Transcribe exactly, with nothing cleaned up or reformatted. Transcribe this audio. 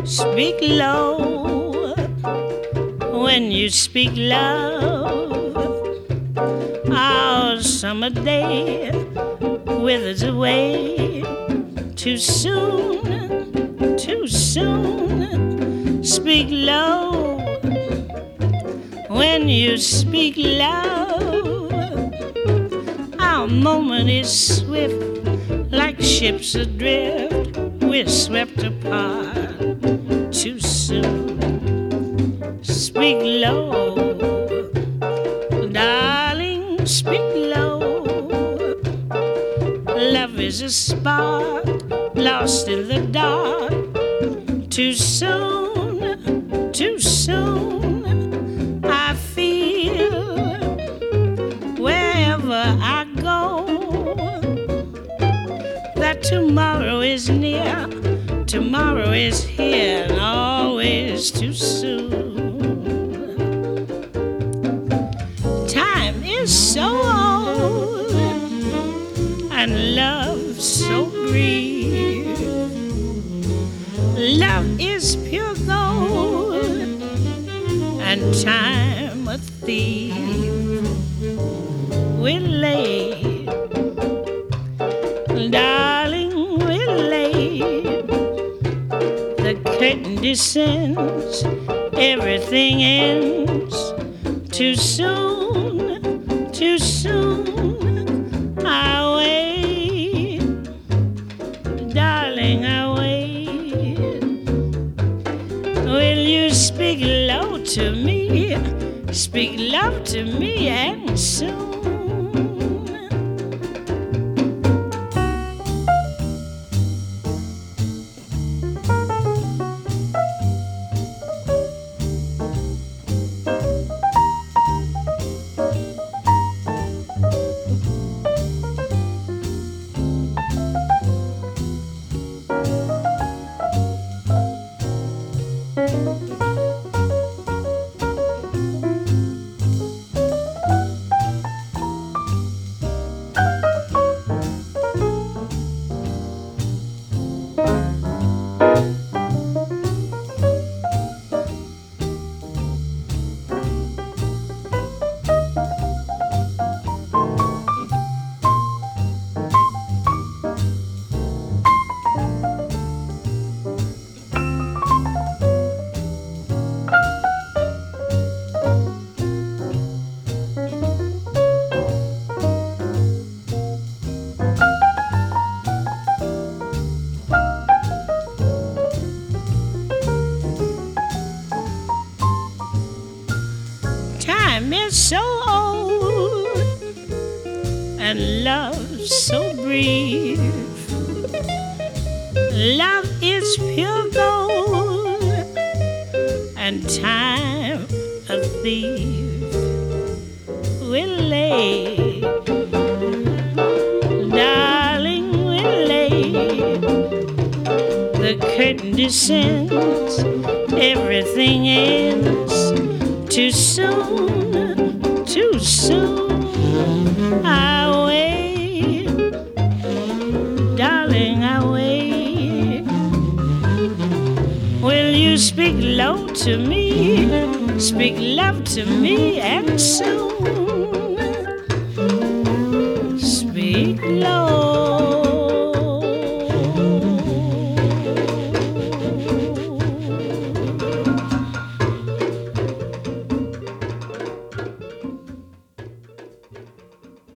Speak low when you speak love. Our summer day withers away too soon, too soon. Speak low when you speak love. Our moment is swift like ships adrift. We're swept apart too soon. Speak low, darling, speak low. Love is a spark lost in the dark. Too soon, too soon. I feel wherever I go that tomorrow is near, tomorrow is here, and always too soon. Time is so old and love so brief. Love is pure gold and time a thief. We're late, darling, we're late. The curtain descends, everything ends. Too soon, too soon. I wait, darling, I wait. Will you speak low to me? Speak love to me and soon. Time is so old and love so brief. Love is pure gold and time a thief. We're late, darling, we're late. The curtain descends, everything ends. Too soon, too soon. I wait, darling, I wait. Will you speak low to me? Speak love to me and soon.